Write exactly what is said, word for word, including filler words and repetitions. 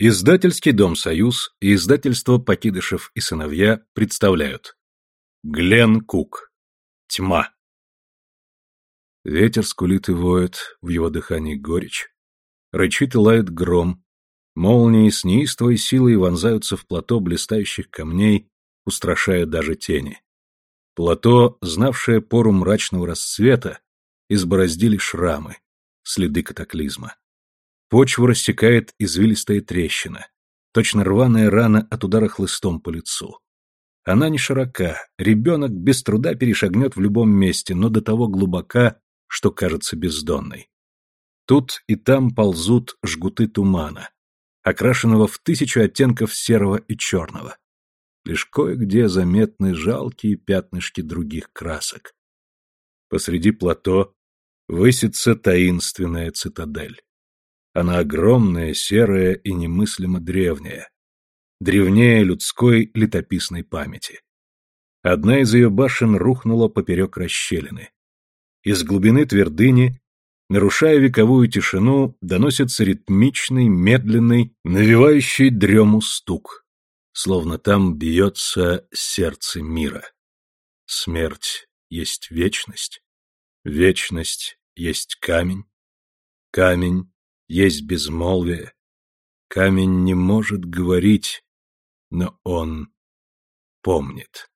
Издательский дом «Союз» и издательство «Покидышев и сыновья» представляют. Глен Кук. Тьма. Ветер скулит и воет, в его дыхании горечь. Рычит и лает гром. Молнии с неистовой силой вонзаются в плато блистающих камней, устрашая даже тени. Плато, знавшее пору мрачного расцвета, избороздили шрамы, следы катаклизма. Почву рассекает извилистая трещина, точно рваная рана от удара хлыстом по лицу. Она не широка, ребенок без труда перешагнет в любом месте, но до того глубока, что кажется бездонной. Тут и там ползут жгуты тумана, окрашенного в тысячу оттенков серого и черного. Лишь кое-где заметны жалкие пятнышки других красок. Посреди плато высится таинственная цитадель. Она огромная, серая и немыслимо древняя. Древнее людской летописной памяти. Одна из ее башен рухнула поперек расщелины. Из глубины твердыни, нарушая вековую тишину, доносится ритмичный, медленный, навевающий дрему стук, словно там бьется сердце мира. Смерть есть вечность, вечность есть камень, камень есть безмолвие, камень не может говорить, но он помнит.